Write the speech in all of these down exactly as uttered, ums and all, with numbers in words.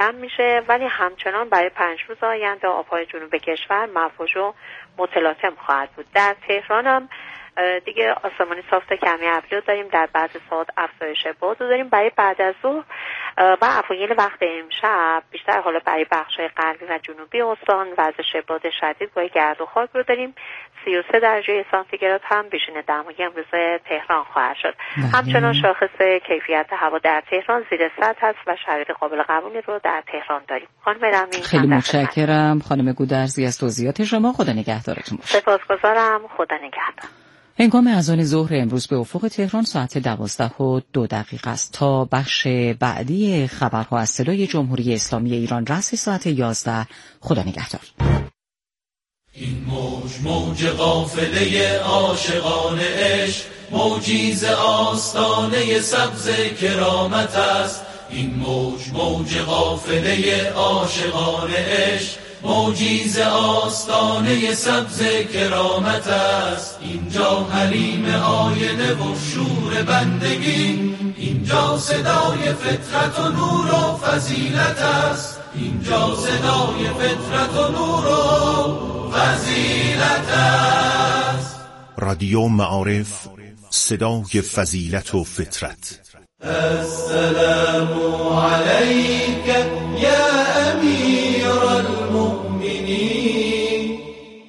کم میشه، ولی همچنان برای پنج روز آینده آبهای جنوب کشور مفوج و متلاطم خواهد بود. در تهران هم دیگه آسمانی صاف کمی ابری داریم، در بعض ساعات افزایش باد داریم. برای بعد از ظهر و اوایل وقت امشب بیشتر حالا برای بخش‌های غربی و جنوبی استان وضع باد شدید با گرد و خاک رو داریم. سی و سه درجه سانتیگراد هم بیشتر دمای امروز تهران خواهد شد. همچنان شاخص کیفیت هوا در تهران زیر صد هست و شرایط قابل قبولی رو در تهران داریم. خانم رامین خیلی متشکرم خانم گودرزی از توضیحات شما. خدا نگهدارتون باشه. سپاسگزارم. خدا نگهدار. هنگام اذان ظهر امروز به افق تهران ساعت دوازده و دو دقیقه است. تا بخش بعدی خبرها از صدای جمهوری اسلامی ایران رسید ساعت یازده. خدا نگهدار. این موج موج قافله عاشقان عشق، موجی ز آستانه سبز کرامت است. این موج موج قافله عاشقان عشق، موجی ز آستانه سبز کرامت است. اینجا حریم آینه و شور بندگی، اینجا صدای فطرت و نور و فضیلت است. اینجا صدای فطرت و نور و فضیلت است. رادیو معارف، صدای فضیلت و فطرت. السلام علیک یا امیر المؤمنین،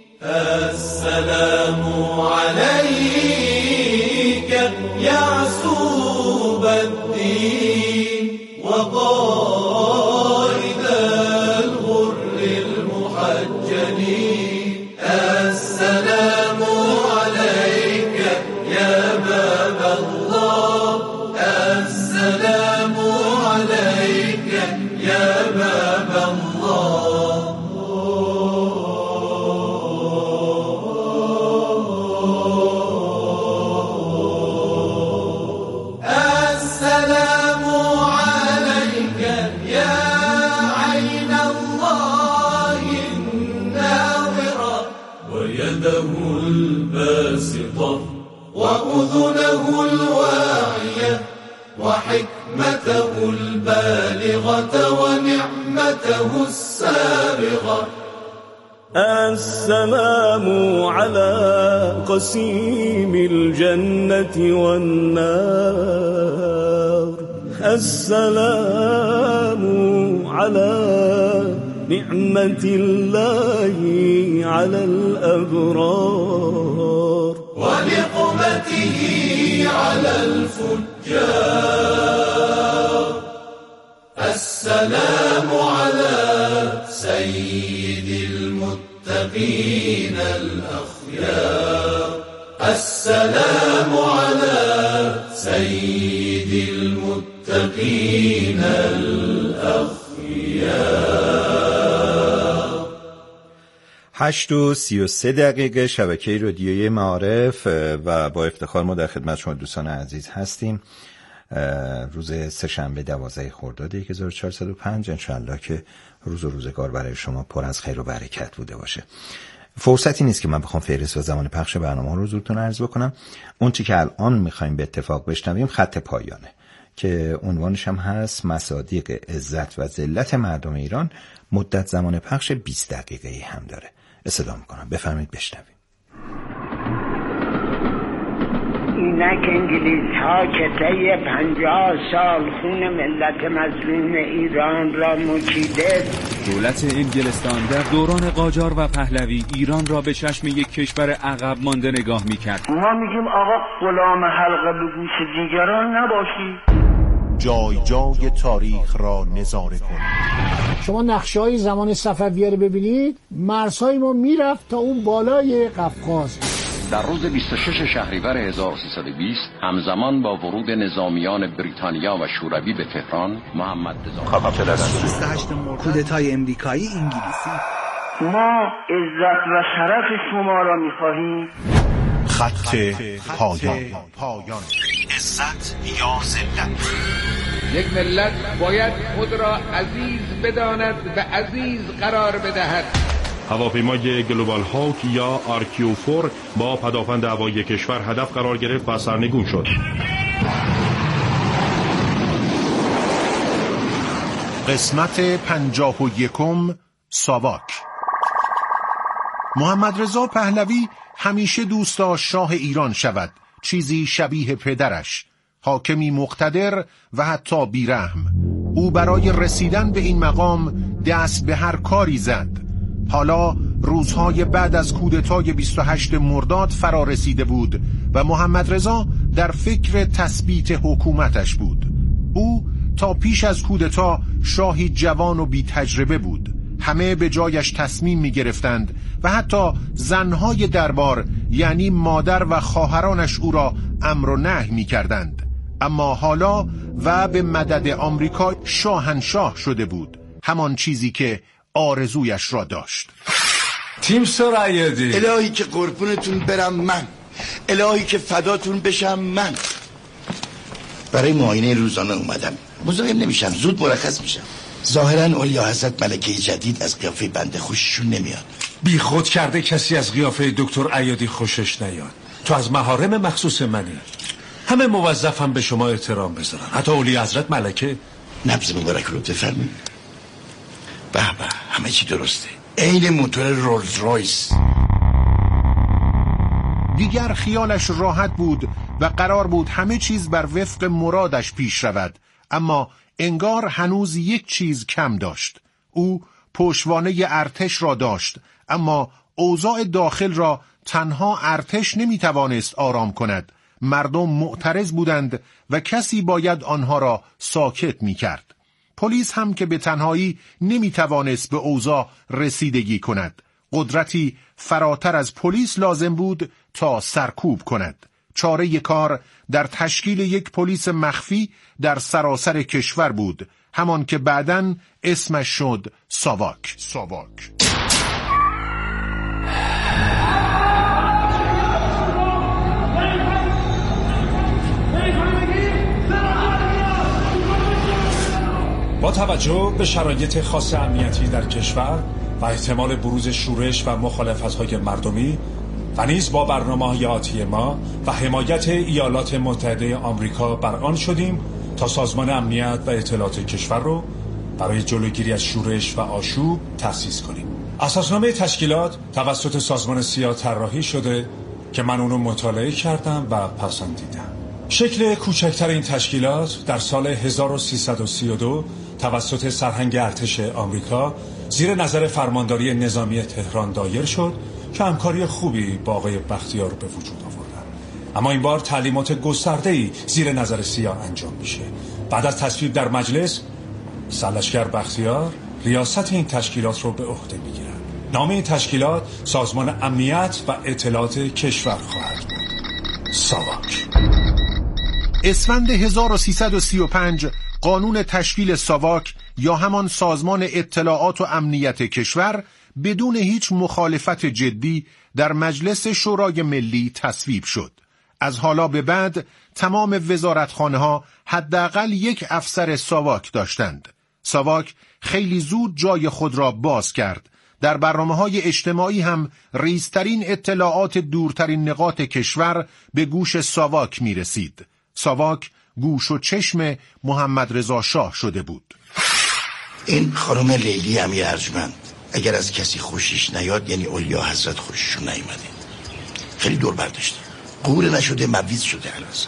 السلام علیک یعصوب الدین و قائد الغر المحجلین. السلام علیک یا باب الله، السلام علیک یا باب الله. السلام علیک یا عین الله الناظرة ويده الباسطة وأذنه الواعية وحكمته البالغة ونعمته السابغة. السلام على قسيم الجنة والنار، السلام على نعمة الله على الأبرار ونقمته على الفجار. السلام على سيد المتقين الأخيار، السلام على سيد المتقين الأخيار. هشت و سی و سه دقیقه شبکه رادیوی معارف و با افتخار ما در خدمت شما دوستان عزیز هستیم. روز سه‌شنبه دوازده خرداد هزار و چهارصد و پنج، انشاءالله که روز و روزگار برای شما پر از خیر و برکت بوده باشه. فرصتی نیست که من بخوام فهرست و زمان پخش برنامه رو حضورتون عرض بکنم. اون چی که الان میخوایم به اتفاق بشنویم خط پایانه که عنوانش هم هست مصادیق عزت و ذلت مردم ایران. مدت زمان پخش بیست دقیقه‌ای هم داره. استفاده میکنم، بفرمایید بشنویم. اینک انگلیس ها که طی پنجاه سال خون ملت مظلوم ایران را مچیده. دولت انگلستان در دوران قاجار و پهلوی ایران را به چشم یک کشور عقب مانده نگاه میکرد. ما میگیم آقا غلام حلقه به گوش دیگران نباشی. جای جای تاریخ را نظاره کنید. شما نقشه‌های زمان صفویه رو ببینید، مرزهای ما میرفت تا اون بالای قفقاز. در روز بیست و شش شهریور هزار و سیصد و بیست همزمان با ورود نظامیان بریتانیا و شوروی به تهران، محمد رضا کودتای امریکایی انگلیسی. ما عزت و شرف شما را می‌خواهیم. خط پایان. عزت یا ذلت. یک ملت باید خود را عزیز بداند و عزیز قرار بدهد. هواپیمای گلوبال هاوک یا آرکیوفور با پدافند هوایی کشور هدف قرار گرفت و سرنگون شد. قسمت پنجاه و یکم ساواک. محمد رضا پهلوی همیشه دوست داشت شاه ایران شود، چیزی شبیه پدرش، حاکمی مقتدر و حتی بیرحم. او برای رسیدن به این مقام دست به هر کاری زد. حالا روزهای بعد از کودتای بیست و هشتم مرداد فرا رسیده بود و محمد رضا در فکر تثبیت حکومتش بود. او تا پیش از کودتا شاهی جوان و بی تجربه بود. همه به جایش تصمیم می گرفتند و حتی زنهای دربار یعنی مادر و خواهرانش او را امر و نهی می کردند. اما حالا و به مدد آمریکا شاهنشاه شده بود، همان چیزی که آرزویش را داشت. تیمسار عیادی، الهی که قربونتون برم من، الهی که فداتون بشم من. برای معاینه روزانه اومدم، مزاحم نمیشم، زود مرخص میشم. ظاهرا اولیا حضرت ملکه جدید از قیافه بنده خوششون نمیاد. بی خود کرده کسی از قیافه دکتر عیادی خوشش نیاد. تو از محارم مخصوص منی، همه موظفم به شما احترام بذارن، حتی اولیا حضرت ملکه. نبض مبارک رو بفرمایید. به به، همه چی درسته، عین موتور رولز رویس. دیگر خیالش راحت بود و قرار بود همه چیز بر وفق مرادش پیش رود، اما انگار هنوز یک چیز کم داشت. او پشتوانه ارتش را داشت، اما اوضاع داخل را تنها ارتش نمیتوانست آرام کند. مردم معترض بودند و کسی باید آنها را ساکت میکرد. پلیس هم که به تنهایی نمیتوانست به اوضاع رسیدگی کند. قدرتی فراتر از پلیس لازم بود تا سرکوب کند. چاره کار در تشکیل یک پلیس مخفی در سراسر کشور بود، همان که بعداً اسمش شد ساواک. ساواک. با توجه به شرایط خاص امنیتی در کشور و احتمال بروز شورش و مخالفت‌های مردمی و نیز با برنامه‌های آتی ما و حمایت ایالات متحده آمریکا بر آن شدیم تا سازمان امنیت و اطلاعات کشور رو برای جلوگیری از شورش و آشوب تأسیس کنیم. اساسنامه تشکیلات توسط سازمان سیا طراحی شده که من اونو مطالعه کردم و پسندیدم. شکل کوچکتر این تشکیلات در سال هزار و سیصد و سی و دو توسط سرهنگ ارتش آمریکا زیر نظر فرمانداری نظامی تهران دایر شد که همکاری خوبی با آقای بختیار به وجود آوردن. اما این بار تعلیمات گسترده‌ای زیر نظر سیا انجام میشه. بعد از تصویب در مجلس، سرلشکر بختیار ریاست این تشکیلات رو به عهده میگیرن. نام این تشکیلات سازمان امنیت و اطلاعات کشور خواهد بود. ساواک. اسفند هزار و سیصد و سی و پنج قانون تشکیل ساواک یا همان سازمان اطلاعات و امنیت کشور بدون هیچ مخالفت جدی در مجلس شورای ملی تصویب شد. از حالا به بعد تمام وزارتخانه‌ها حداقل یک افسر ساواک داشتند. ساواک خیلی زود جای خود را باز کرد. در برنامه‌های اجتماعی هم ریزترین اطلاعات دورترین نقاط کشور به گوش ساواک می رسید. ساواک گوش و چشم محمد رضا شاه شده بود. این خانم لیلی امیر ارجمند اگر از کسی خوشش نیاد یعنی اولیا حضرت خوششون نیومده. خیلی دور برداشته، قبول نشده، مبعوض شده. الان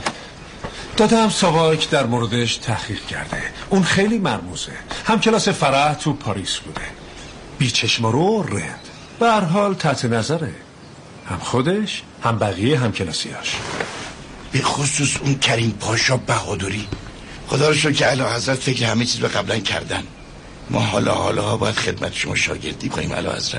دادم ساواک در موردش تحقیق کرده. اون خیلی مرموزه، هم کلاس فرح تو پاریس بوده، بیچشم رو رند، به هر حال تحت نظره، هم خودش هم بقیه هم کلاسیاش، به خصوص اون کریم پاشا بهادری. خدا رو شکر که اعلی حضرت فکر همه چیز رو قبلا کردن. ما حالا حالا باید خدمت شما شاگردی کنیم اعلی حضرت.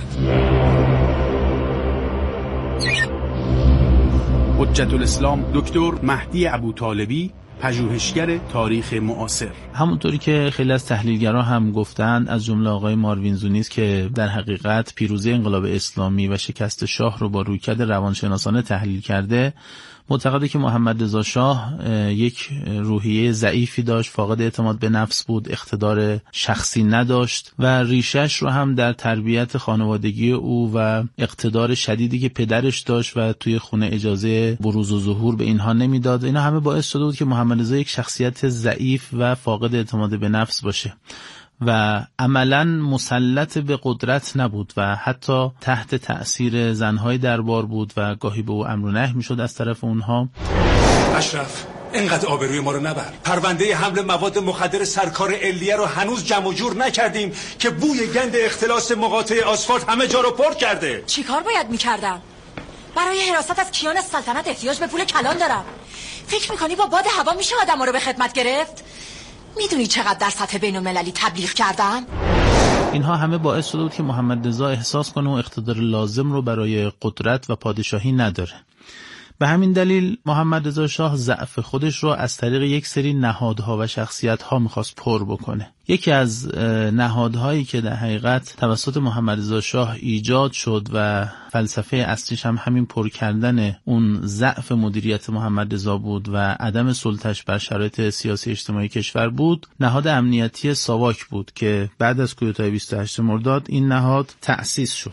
حجت الاسلام دکتر مهدی ابوطالبی، پژوهشگر تاریخ معاصر. همونطوری که خیلی از تحلیلگرا هم گفتن، از جمله آقای ماروین زونیز که در حقیقت پیروزی انقلاب اسلامی و شکست شاه رو با رویکرد روانشناسانه تحلیل کرده، معتقده که محمد رضا شاه یک روحیه ضعیفی داشت، فاقد اعتماد به نفس بود، اقتدار شخصی نداشت و ریشش رو هم در تربیت خانوادگی او و اقتدار شدیدی که پدرش داشت و توی خونه اجازه بروز و ظهور به اینها نمیداد. اینا همه باعث شده بود که محمد رضا یک شخصیت ضعیف و فاقد اعتماد به نفس باشه و عملاً مسلط به قدرت نبود و حتی تحت تأثیر زنهای دربار بود و گاهی به او امر و نهی میشد از طرف اونها. اشرف، اینقدر آبروی ما رو نبر. پرونده حمل مواد مخدر سرکار علیه رو هنوز جمع و جور نکردیم که بوی گند اختلاس مقاطع آسفالت همه جا رو پر کرده. چیکار باید میکردم؟ برای حراست از کیان سلطنت احتیاج به پول کلان دارم. فکر میکنی با باد هوا میشه آدم رو به خدمت گرفت؟ میدونی چقدر در سطح بین المللی تبلیغ کردن؟ اینها همه باعث شده بود که محمد رضا احساس کنه و اقتدار لازم رو برای قدرت و پادشاهی نداره. به همین دلیل محمد رضا شاه ضعف خودش رو از طریق یک سری نهادها و شخصیت‌ها می‌خواست پر بکنه. یکی از نهادهایی که در حقیقت توسط محمد رضا شاه ایجاد شد و فلسفه اصلیش هم همین پر کردن اون ضعف مدیریت محمد رضا بود و عدم سلطش بر شرایط سیاسی اجتماعی کشور بود، نهاد امنیتی ساواک بود که بعد از کودتای بیست و هشتم مرداد این نهاد تأسیس شد.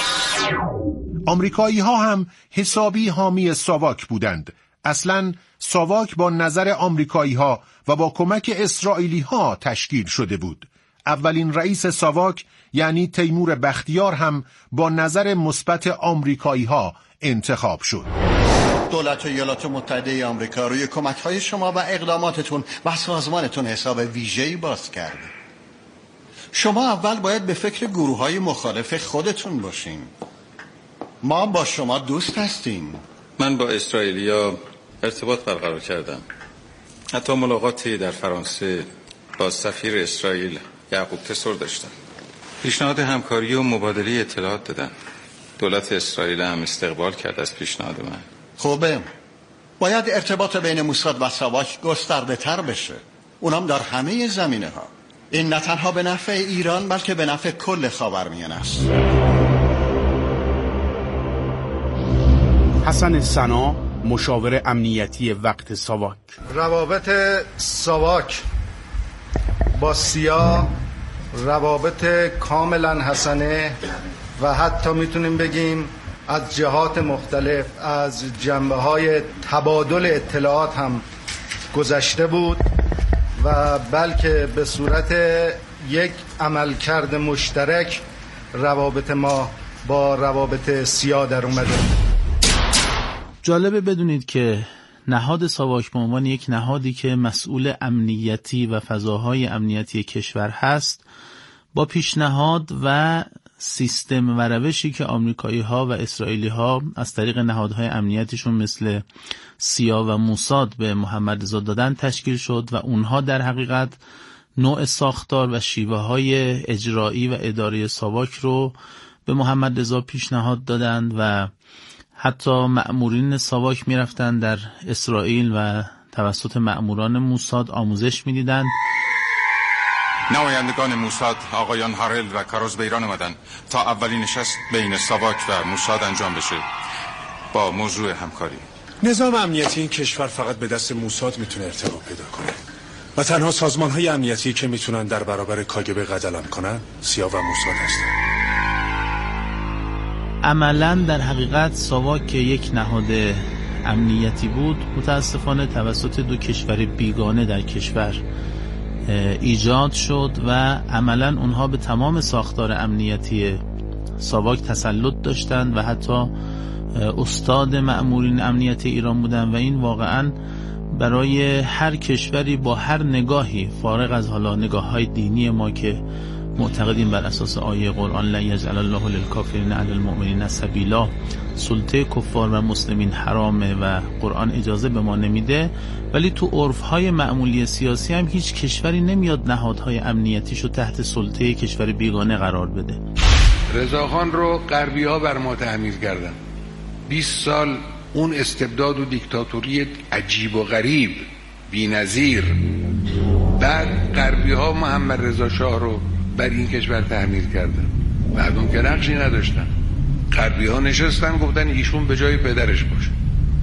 آمریکایی ها هم حسابی حامی ساواک بودند. اصلاً ساواک با نظر آمریکایی ها و با کمک اسرائیلی ها تشکیل شده بود. اولین رئیس ساواک یعنی تیمور بختیار هم با نظر مثبت آمریکایی ها انتخاب شد. دولت ایالات متحده آمریکا روی کمک‌های شما و اقداماتتون و سازمانتون حساب ویژه‌ای باز کرده. شما اول باید به فکر گروه‌های مخالف خودتون باشین. ما با شما دوست هستیم. من با اسرائیلیا ارتباط برقرار کردم. حتی ملاقاتی در فرانسه با سفیر اسرائیل یعقوب تسور داشتم. پیشنهاد همکاری و مبادله اطلاعات دادن. دولت اسرائیل هم استقبال کرد از پیشنهاد من. خوبه. باید ارتباط بین موساد و ساواک گسترده تر بشه. اونم در همه زمینه ها. این نه تنها به نفع ایران بلکه به نفع کل خاورمیانه است. حسن سنا، مشاور امنیتی وقت ساواک. روابط ساواک با سیا روابط کاملا حسنه و حتی میتونیم بگیم از جهات مختلف از جنبه‌های تبادل اطلاعات هم گذشته بود و بلکه به صورت یک عملکرد مشترک روابط ما با روابط سیا در اومده. جالبه بدونید که نهاد ساواک به عنوان یک نهادی که مسئول امنیتی و فضاهای امنیتی کشور هست، با پیشنهاد و سیستم و روشی که آمریکایی ها و اسرائیلی ها از طریق نهادهای امنیتیشون مثل سیا و موساد به محمد رضا دادن تشکیل شد و اونها در حقیقت نوع ساختار و شیوه های اجرایی و اداره ساواک رو به محمد رضا پیشنهاد دادند و حتی مأمورین ساواک میرفتن در اسرائیل و توسط مأموران موساد آموزش میدیدند. نمایندگان موساد آقایان هارل و کاروز به ایران آمدن تا اولین نشست بین ساواک و موساد انجام بشه با موضوع همکاری. نظام امنیتی این کشور فقط به دست موساد میتونه ارتقا پیدا کنه و تنها سازمان های امنیتی که میتونن در برابر کاگبه قدم کنن سیا و موساد هستن. عملاً در حقیقت ساواک که یک نهاد امنیتی بود متاسفانه توسط دو کشور بیگانه در کشور ایجاد شد و عملاً اونها به تمام ساختار امنیتی ساواک تسلط داشتند و حتی استاد مأمورین امنیتی ایران بودند و این واقعاً برای هر کشوری با هر نگاهی فارغ از حالا نگاه‌های دینی ما که معتقدیم بر اساس آیه قرآن لا یجعل الله للکافرین علی المؤمنین سبیلا، سلطه کفار و مسلمین حرامه و قرآن اجازه به ما نمیده، ولی تو عرف‌های معمولی سیاسی هم هیچ کشوری نمیاد نهادهای امنیتیشو تحت سلطه کشور بیگانه قرار بده. رضاخان رو غربی‌ها بر ما تحمیل کردن. بیست سال اون استبداد و دیکتاتوری عجیب و غریب بی‌نظیر. بعد غربی‌ها محمد رضا شاه رو بر این کشور تحمیل کردن. مردم که نقشی نداشتن. غربی‌ها نشستن گفتن ایشون به جای پدرش باشه.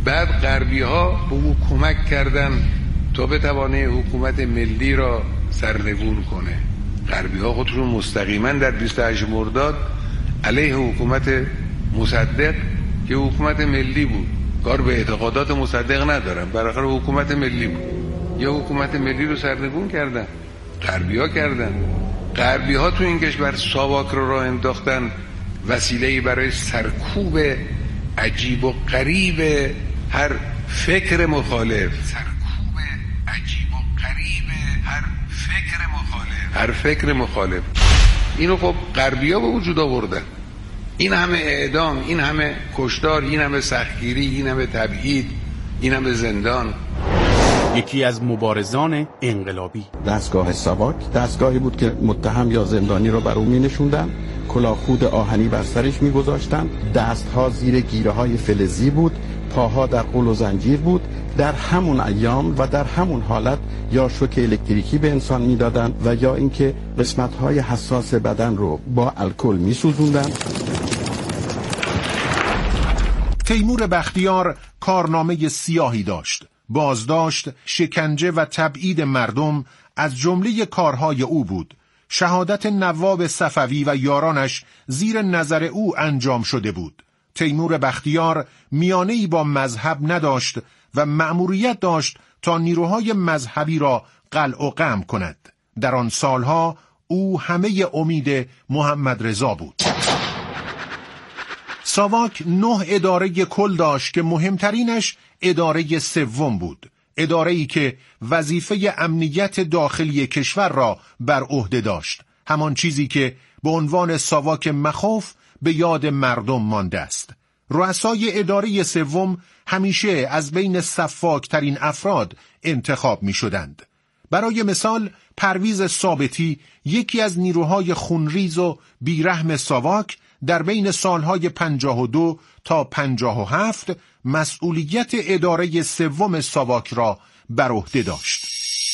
بعد غربی ها به او کمک کردن تا بتوانه حکومت ملی را سرنگون کنه. غربی ها خودشون مستقیما در بیست و هشت مرداد علیه حکومت مصدق که حکومت ملی بود، کار به اعتقادات مصدق ندارم، بالاخره حکومت ملی بود، یا حکومت ملی رو سرنگون کردن، غربی ها کردن. غربی ها تو این کشور ساواک رو راه انداختن، وسیله‌ای برای سرکوب عجیب و غریب هر فکر مخالف، سرکوب عجیب و غریب هر فکر مخالف، هر فکر مخالف. اینو خب غربی‌ها به وجود آوردن. این همه اعدام، این همه کشتار، این همه سختگیری، این همه تبعید، این همه زندان. یکی از مبارزان انقلابی. دستگاه ساواک دستگاهی بود که متهم یا زندانی را بر او می نشوندن، کلاه خود آهنی بر سرش می گذاشتن، دستها زیر گیره های فلزی بود، پاها در قل و زنجیر بود. در همون ایام و در همون حالت یا شوک الکتریکی به انسان میدادن و یا اینکه قسمت‌های حساس بدن رو با الکل می‌سوزوندن. تیمور بختیار کارنامه سیاهی داشت. بازداشت، شکنجه و تبعید مردم از جمله کارهای او بود. شهادت نواب صفوی و یارانش زیر نظر او انجام شده بود. تیمور بختیار میانه‌ای با مذهب نداشت و مأموریت داشت تا نیروهای مذهبی را قلع و قمع کند. در آن سالها او همه امید محمد رضا بود. ساواک نه اداره کل داشت که مهمترینش اداره سوم بود. اداره‌ای که وظیفه امنیت داخلی کشور را بر عهده داشت. همان چیزی که به عنوان ساواک مخوف به یاد مردم مانده است. رؤسای اداره سوم همیشه از بین سفاکترین افراد انتخاب می شدند. برای مثال پرویز ثابتی، یکی از نیروهای خونریز و بیرحم ساواک، در بین سالهای پنجاه و دو تا پنجاه و هفت مسئولیت اداره سوم ساواک را بر عهده داشت.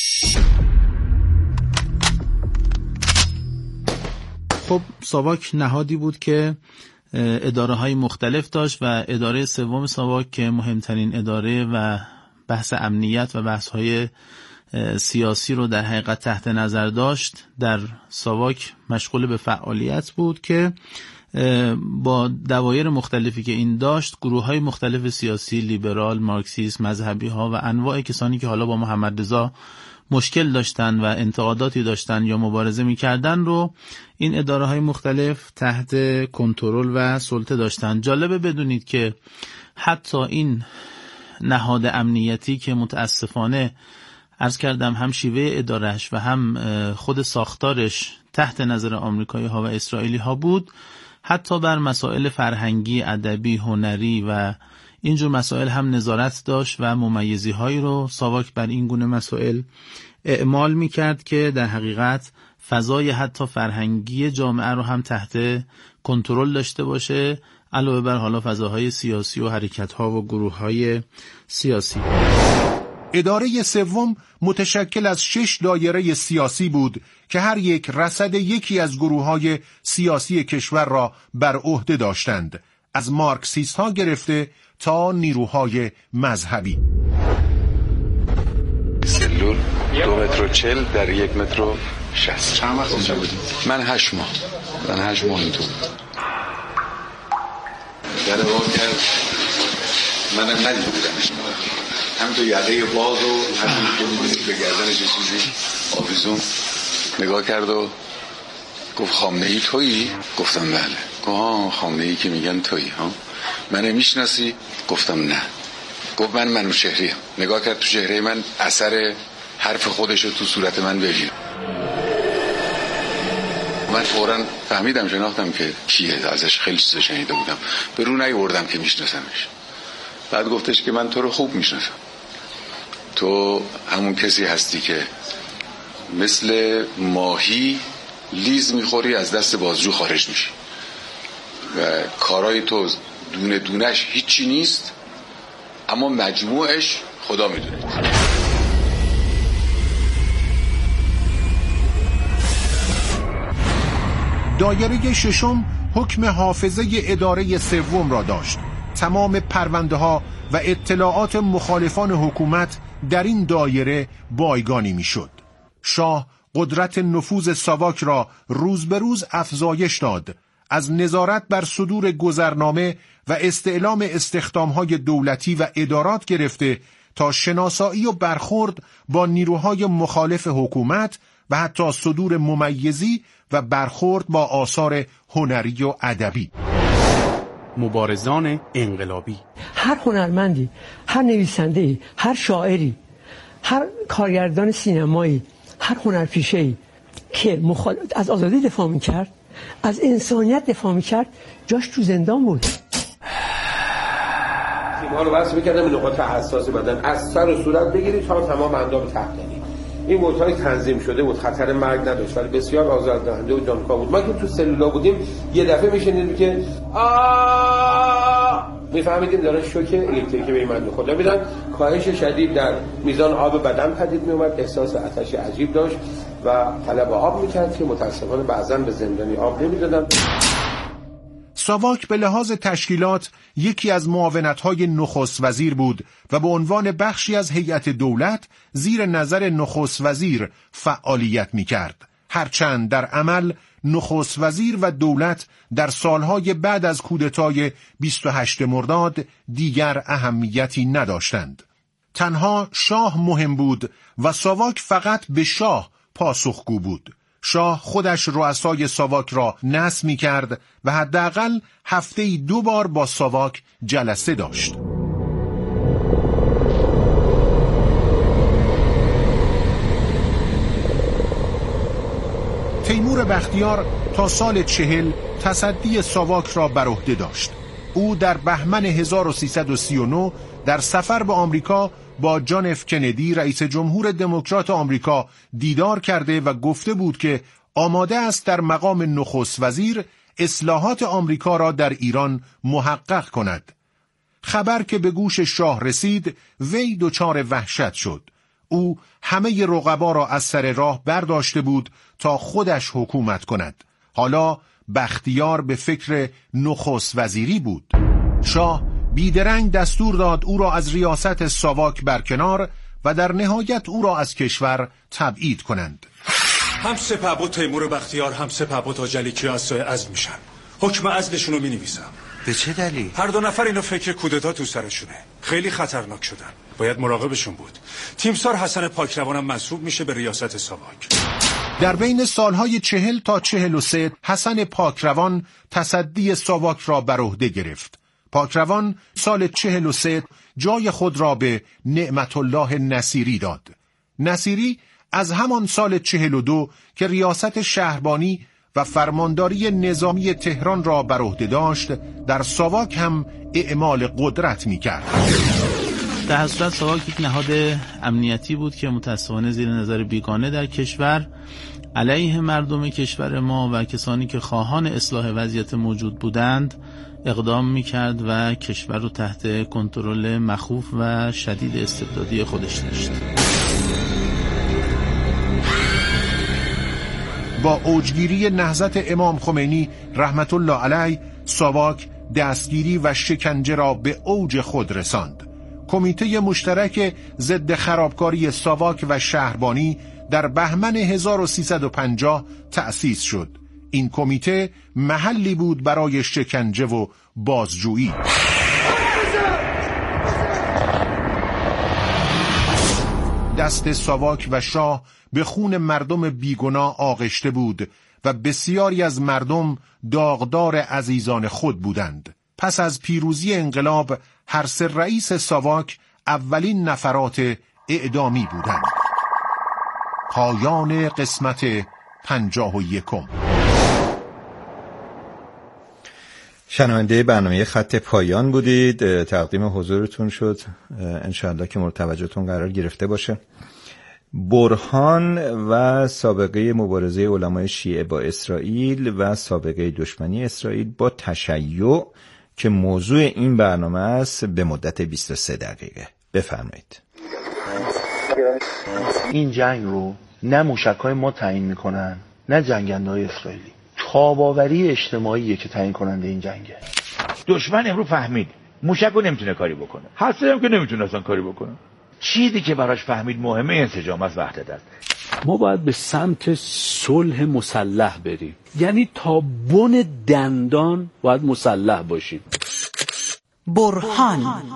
خب ساواک نهادی بود که اداره های مختلف داشت و اداره سوم ساواک که مهمترین اداره و بحث امنیت و بحث های سیاسی رو در حقیقت تحت نظر داشت، در ساواک مشغول به فعالیت بود که با دوایر مختلفی که این داشت، گروه های مختلف سیاسی، لیبرال، مارکسیست، مذهبی ها و انواع کسانی که حالا با محمد رضا مشکل داشتن و انتقاداتی داشتن یا مبارزه می‌کردن رو این اداره های مختلف تحت کنترل و سلطه داشتن. جالبه بدونید که حتی این نهاد امنیتی که متاسفانه عرض کردم هم شیوه ادارش و هم خود ساختارش تحت نظر آمریکایی ها و اسرائیلی ها بود، حتی بر مسائل فرهنگی، ادبی، هنری و اینجور مسائل هم نظارت داشت و ممیزی هایی رو ساواک بر این گونه مسائل اعمال می کرد که در حقیقت فضای حتی فرهنگی جامعه رو هم تحت کنترل داشته باشه، علاوه بر حالا فضاهای سیاسی و حرکت ها و گروه های سیاسی. اداره سوم متشکل از شش دایره سیاسی بود که هر یک رصد یکی از گروه‌های سیاسی کشور را بر عهده داشتند، از مارکسیست ها گرفته تا نیروهای مذهبی. سلول دو متر و چل در یک متر و شست. چند وقت اینجا بودی؟ من هشت ماه من هشت ماه اینطور در واقع کرد. منم ندیده بودمش، هم تو یقه باز و همین که می‌بینی به گردنش چیزی آویزون نگاه کرد و گفت خامنه‌ای تویی؟ گفتم بله. گفت ها خامنه‌ای که میگن تویی ها، منو میشناسی؟ گفتم نه. گفت من منوچهریم. نگاه کرد تو چهره من، اثر حرف خودش رو تو صورت من ببین. من فوراً فهمیدم، شناختم که کیه، ازش خیلی چیزا شنیده بودم، به رو نیاوردم که میشناسمش. بعد گفتش که من تو رو خوب میشناسم، تو همون کسی هستی که مثل ماهی لیز میخوری از دست بازجو خارج میشی و کارهای تو دونه دونش هیچی نیست، اما مجموعش خدا میدونه. دایره ششم حکم حافظه اداره سوم را داشت. تمام پرونده ها و اطلاعات مخالفان حکومت در این دایره بایگانی می شد. شاه قدرت نفوذ ساواک را روز به روز افزایش داد، از نظارت بر صدور گذرنامه و استعلام استخدام‌های دولتی و ادارات گرفته تا شناسایی و برخورد با نیروهای مخالف حکومت و حتی صدور ممیزی و برخورد با آثار هنری و ادبی. مبارزان انقلابی، هر هنرمندی، هر نویسنده‌ای، هر شاعری، هر کارگردان سینمایی، هر هنرپیشه‌ای که مخالف از آزادی دفاع می‌کرد، از انسانیت دفاع می‌کرد، جاش تو زندان بود. تیم‌ها رو وصل می‌کردن به نقاط حساس بدن، از سر و صورت بگیرید تا تمام اندام تحتانی. این موتورهای تنظیم شده بود، خطر مرگ نداشت ولی بسیار آزاردهنده و جانکاه بود. ما که تو سلولا بودیم یه دفعه میشنیدیم که آ میفهمیدیم دارن شوک الکتریکی به این من خدا میدن. کاهش شدید در میزان آب بدن پدید میومد، احساس آتش عجیب داشت و طلب آب میکرد که متاسفانه بعضا به زندانی آب نمیدادن. ساواک به لحاظ تشکیلات یکی از معاونت‌های نخست وزیر بود و به عنوان بخشی از هیئت دولت زیر نظر نخست وزیر فعالیت می‌کرد. هرچند در عمل نخست وزیر و دولت در سالهای بعد از کودتای بیست و هشتم مرداد دیگر اهمیتی نداشتند. تنها شاه مهم بود و ساواک فقط به شاه پاسخگو بود. شاه خودش رؤسای ساواک را نصب می کرد و حداقل هفته‌ای دو بار با ساواک جلسه داشت. تیمور بختیار تا سال چهل تصدی ساواک را بر عهده داشت. او در بهمن هزار و سیصد و سی و نه در سفر به آمریکا با جان اف کندی رئیس جمهور دموکرات آمریکا دیدار کرده و گفته بود که آماده است در مقام نخست وزیر اصلاحات آمریکا را در ایران محقق کند. خبر که به گوش شاه رسید وی دچار وحشت شد. او همه رقبا را از سر راه برداشته بود تا خودش حکومت کند. حالا بختیار به فکر نخست وزیری بود. شاه بیدرنگ دستور داد او را از ریاست ساواک برکنار و در نهایت او را از کشور تبعید کنند. هم سپهبد تیمور بختیار هم سپهبد حاج علی کیاسای عزل میشن. حکم عزلشون رو مینویسم. به چه دلیل؟ هر دو نفر اینو فکر کودتا تو سرشونه. خیلی خطرناک شدن. باید مراقبشون بود. تیمسار حسن پاکروانم منصوب میشه به ریاست ساواک. در بین سالهای چهل تا چهل و سه حسن پاکروان تصدی ساواک را بر عهده گرفت. پاکروان سال چهل و سه جای خود را به نعمت الله نصیری داد. نصیری از همان سال چهل و دو که ریاست شهربانی و فرمانداری نظامی تهران را بر عهده داشت در ساواک هم اعمال قدرت می‌کرد. در هر صورت ساواک یک نهاد امنیتی بود که متأسفانه زیر نظر بیگانه در کشور علیه مردم کشور ما و کسانی که خواهان اصلاح وضعیت موجود بودند اقدام میکرد و کشور رو تحت کنترل مخوف و شدید استبدادی خودش داشت. با اوجگیری نهضت امام خمینی رحمت الله علیه ساواک دستگیری و شکنجه را به اوج خود رساند. کمیته مشترک ضد خرابکاری ساواک و شهربانی در بهمن هزار و سیصد و پنجاه تأسیس شد. این کمیته محلی بود برای شکنجه و بازجویی. دست ساواک و شاه به خون مردم بیگناه آغشته بود و بسیاری از مردم داغدار عزیزان خود بودند. پس از پیروزی انقلاب هر سه رئیس ساواک اولین نفرات اعدامی بودند. پایان قسمت پنجاه و یکم. شنونده برنامه خط پایان بودید. تقدیم حضورتون شد، انشاءالله که مورد توجهتون قرار گرفته باشه. برهان و سابقه مبارزه علمای شیعه با اسرائیل و سابقه دشمنی اسرائیل با تشیع که موضوع این برنامه است به مدت بیست و سه دقیقه. بفرمایید. این جنگ رو نه موشک‌های ما تعیین میکنن نه جنگنده‌های اسرائیلی. تاباوری اجتماعیه که تعیین کننده این جنگه. دشمن امروز فهمید موشک رو نمیتونه کاری بکنه، هسته هم که نمیتونه اصلا کاری بکنه. چیزی که براش فهمید مهمه انسجام است، وحدت است. ما باید به سمت صلح مسلح بریم، یعنی تا بن دندان باید مسلح باشیم. برهان.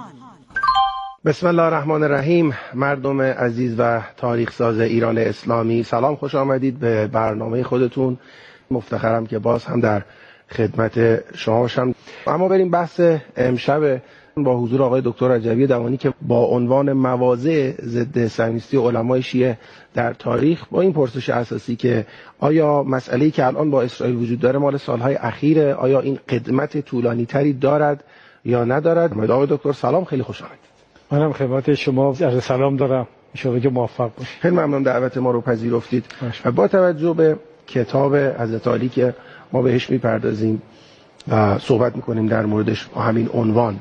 بسم الله الرحمن الرحیم. مردم عزیز و تاریخ ساز ایران اسلامی، سلام، خوش آمدید به برنامه خودتون. مفتخرم که باز هم در خدمت شما باشم. اما بریم بحث امشب با حضور آقای دکتر رجبی دوانی که با عنوان مواضع ضد صهیونیستی علمای شیعه در تاریخ، با این پرسش اساسی که آیا مسئله‌ای که الان با اسرائیل وجود داره مال سالهای اخیره، آیا این قدمت طولانی تری دارد یا ندارد؟ آقای دکتر سلام، خیلی خوش آمدید. منم خدمت شما عرض سلام دارم، ان شاءالله که موفق باشید. خیلی ممنون دعوت ما رو پذیرفتید. با توجه به کتاب حضرت علی که ما بهش میپردازیم و صحبت میکنیم در موردش با همین عنوان،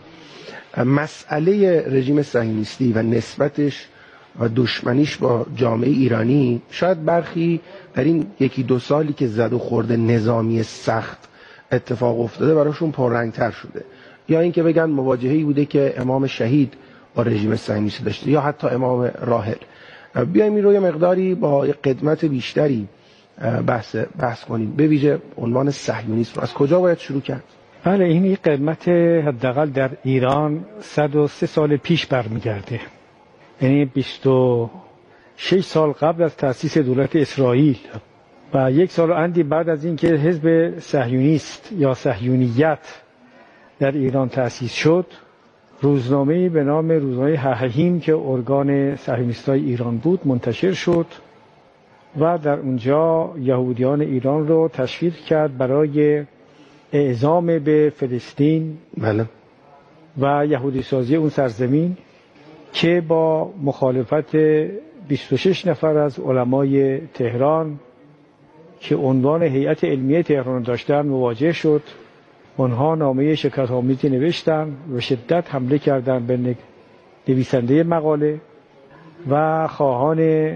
مسئله رژیم صهیونیستی و نسبتش و دشمنیش با جامعه ایرانی، شاید برخی در این یکی دو سالی که زد و خورد نظامی سخت اتفاق افتاده براشون پررنگتر شده، یا اینکه بگن مواجهه‌ای بوده که امام شهید با رژیم صهیونیستی داشته، یا حتی امام راحل. بیایم این رو یه مقداری با قدمت بیشتری بحث بحث کنیم، به ویژه عنوان صهیونیسم. از کجا باید شروع کرد؟ بله، این یک قدمت حداقل در ایران صد و سه سال پیش برمیگرده، یعنی بیست و شش سال قبل از تأسیس دولت اسرائیل و یک سال و اندی بعد از اینکه حزب صهیونیست یا صهیونیت در ایران تأسیس شد، روزنامه‌ای به نام روزنامه هههیم که ارگان صهیونیستای ایران بود منتشر شد و در اونجا یهودیان ایران رو تشویق کرد برای اعزام به فلسطین بله. و یهودی سازی اون سرزمین، که با مخالفت بیست و شش نفر از علمای تهران که عنوان هیئت علمیه تهران داشتن مواجه شد. آنها نامه شکایت‌آمیزی نوشتن و شدت حمله کردند به نویسنده مقاله و خواهان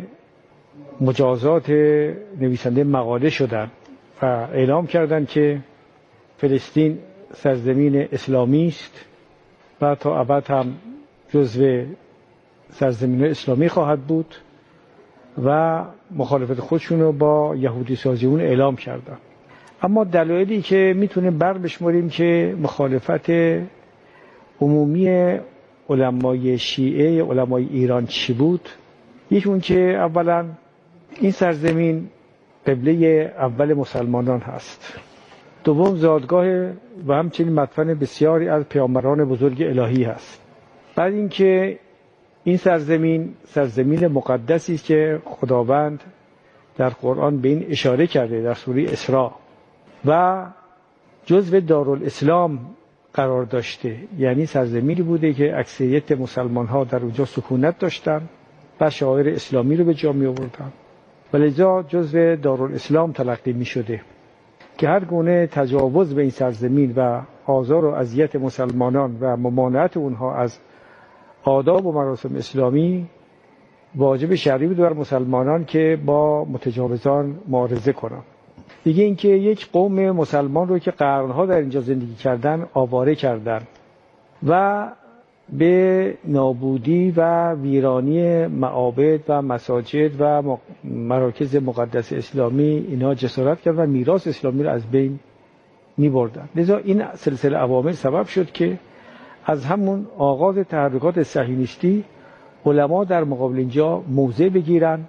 مجازات نویسنده مقاله شدند و اعلام کردند که فلسطین سرزمین اسلامی است و تا ابد هم جزو سرزمین اسلامی خواهد بود و مخالفت خودشون رو با یهودی سازی اون اعلام کردند. اما دلایلی که میتونه بر بشماریم که مخالفت عمومی علمای شیعه علمای ایران چی بود، یکی اون که اولا این سرزمین قبله اول مسلمانان هست، دوم زادگاه و همچنین مدفن بسیاری از پیامبران بزرگ الهی هست، بعد اینکه این سرزمین سرزمین مقدسی است که خداوند در قرآن به این اشاره کرده در سوره اسراء و جزو دارالاسلام قرار داشته، یعنی سرزمینی بوده که اکثریت مسلمان ها در اونجا سکونت داشتن و شعائر اسلامی رو به جا می آوردن و لذا جزو دارالاسلام تلقی می شده که هر گونه تجاوز به این سرزمین و آزار و اذیت مسلمانان و ممانعت اونها از آداب و مراسم اسلامی واجب شرعی بود بر مسلمانان که با متجاوزان معارضه کنند. دیگه اینکه یک قوم مسلمان رو که قرنها در اینجا زندگی کردن آواره کردن و به نابودی و ویرانی معابد و مساجد و مراکز مقدس اسلامی اینا جسارت کرد و میراث اسلامی رو از بین می بردن. لذا این سلسله عوامل سبب شد که از همون آغاز تحرکات صهیونیستی علما در مقابل اینجا موضع بگیرن.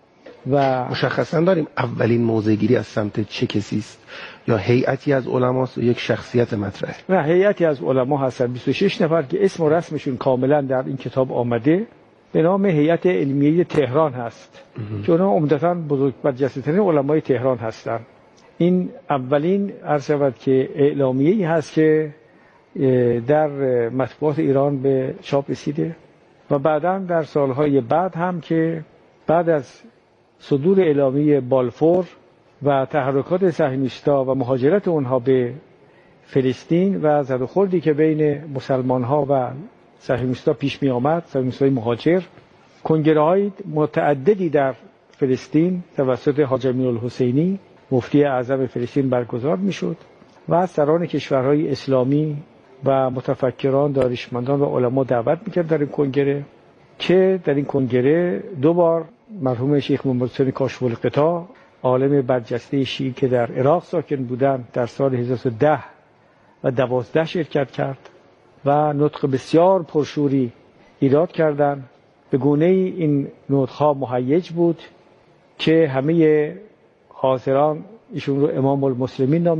و مشخصا داریم اولین موضع‌گیری از سمت چه کسی است؟ یا هیئتی از علماست و یک شخصیت مطرحه؟ نه، هیئتی از علما هستن، بیست و شش نفر که اسم و رسمشون کاملا در این کتاب آمده، به نام هیئت علمیه تهران هست که اونها عمدتاً بزرگ برجسته‌ترین علمای تهران هستن. این اولین عرض شود که اعلامیه‌ای هست که در مطبوعات ایران به چاپ رسیده و بعداً در سالهای بعد هم که بعد از صدور اعلامیه بالفور و تحرکات صهیونیست‌ها و مهاجرت اونها به فلسطین و زد و خوردی که بین مسلمان‌ها و صهیونیست‌ها پیش می آمد، صهیونیست‌های مهاجر، کنگره‌های متعددی در فلسطین توسط حاج امین الحسینی مفتی اعظم فلسطین برگزار می‌شد و سران کشورهای اسلامی و متفکران، دانشمندان و علما دعوت میکرد در این کنگره که در این کنگره دو بار مرحوم شیخ محمد حسین کاشف الغطا، عالم برجسته شیعی که در عراق ساکن بودند، در سال هزار و سیصد و ده و دوازده شرکت کرد و نطق بسیار پرشوری ایراد کردند. به گونه ای این نطق‌ها مهیج بود که همه حاضران ایشون رو امام المسلمین نام